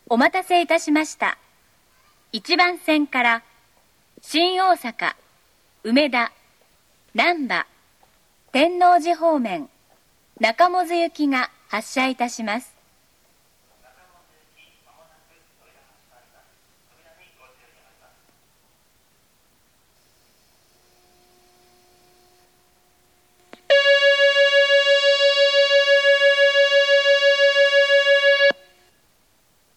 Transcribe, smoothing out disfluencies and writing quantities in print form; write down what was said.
お待たせいたしました。1番線から新大阪、梅田、難波、天王寺方面、中百舌行きが発車いたします。